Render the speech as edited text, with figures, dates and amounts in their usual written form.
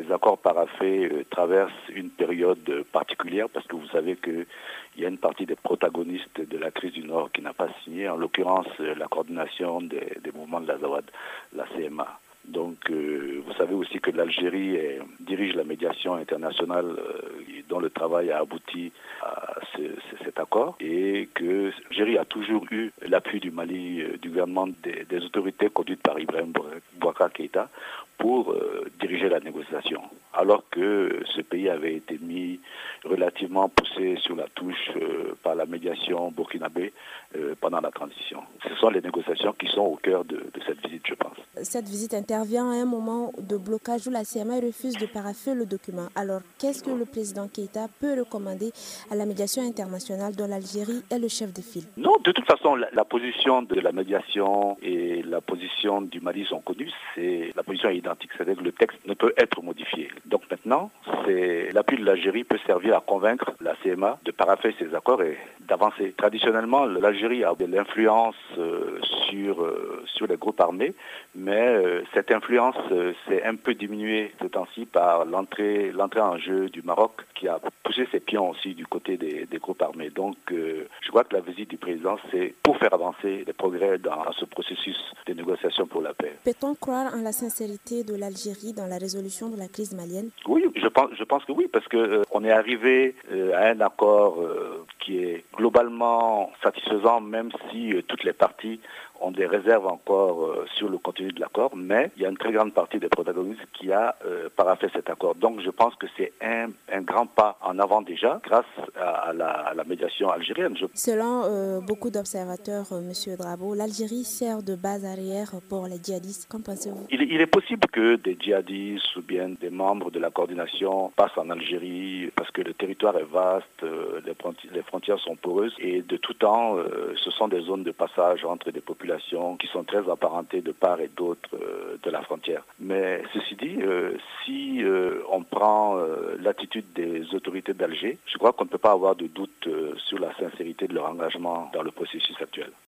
les accords paraphés traversent une période particulière parce que vous savez qu'il y a une partie des protagonistes de la crise du Nord qui n'a pas signé, en l'occurrence la coordination des mouvements de l'Azawad, la CMA. Donc, vous savez aussi que l'Algérie dirige la médiation internationale dont le travail a abouti à cet accord et que l'Algérie a toujours eu l'appui du Mali, du gouvernement, des autorités conduites par Ibrahim Boubacar Keïta pour diriger la négociation, alors que ce pays avait été mis relativement poussé sur la touche par la médiation burkinabé pendant la transition. Ce sont les négociations qui sont au cœur de cette visite, je pense. Cette visite intervient à un moment de blocage où la CMA refuse de parapher le document. Alors, qu'est-ce que le président Keïta peut recommander à la médiation internationale dont l'Algérie est le chef de file? Non, de toute façon, la position de la médiation et la position du Mali sont connues. La position est identique, c'est-à-dire que le texte ne peut être modifié. Donc maintenant, l'appui de l'Algérie peut servir à convaincre la CMA de parapher ces accords et d'avancer. Traditionnellement, l'Algérie a de l'influence sur les groupes armés, mais cette influence s'est un peu diminuée ce temps-ci par l'entrée en jeu du Maroc qui a poussé ses pions aussi du côté des groupes armés. Donc je crois que la visite du président, c'est pour faire avancer les progrès dans ce processus de négociation pour la paix. Peut-on croire en la sincérité de l'Algérie dans la résolution de la crise malienne? Oui, je pense que oui, parce que on est arrivé à un accord qui est globalement satisfaisant, même si toutes les parties ont des réserves encore sur le contenu de l'accord, mais il y a une très grande partie des protagonistes qui a paraphé cet accord. Donc je pense que c'est un grand pas en avant déjà, grâce à la médiation algérienne. Selon beaucoup d'observateurs, M. Drabo, l'Algérie sert de base arrière pour les djihadistes. Qu'en pensez-vous? Il est possible que des djihadistes ou bien des membres de la coordination passent en Algérie parce que le territoire est vaste, les frontières sont poreuses et de tout temps, ce sont des zones de passage entre des populations qui sont très apparentées de part et d'autre de la frontière. Mais ceci dit, si on prend l'attitude des autorités d'Alger, je crois qu'on ne peut pas avoir de doute sur la sincérité de leur engagement dans le processus actuel.